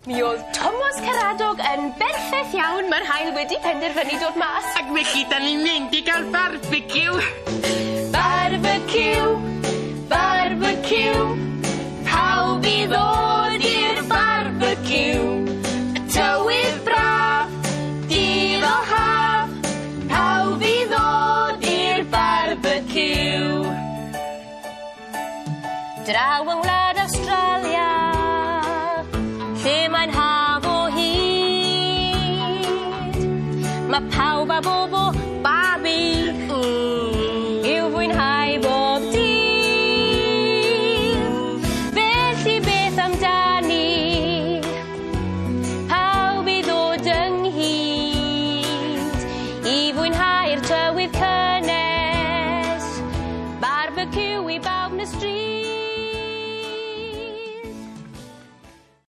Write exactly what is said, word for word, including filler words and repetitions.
Mi oedd Thomas Caradog yn berffeth iawn. Mae'r haul wedi penderfynu dod mas. Ac felly, da ni'n mynd i gael barbecue. Barbecue, barbecue. Pawb i ddod i'r barbecue. Y tywydd braf, dydd o haf. Pawb i ddod i'r barbecue. Draw yng Ngwlad Awstralia, lle mae'n haf o hyd. Mae pawb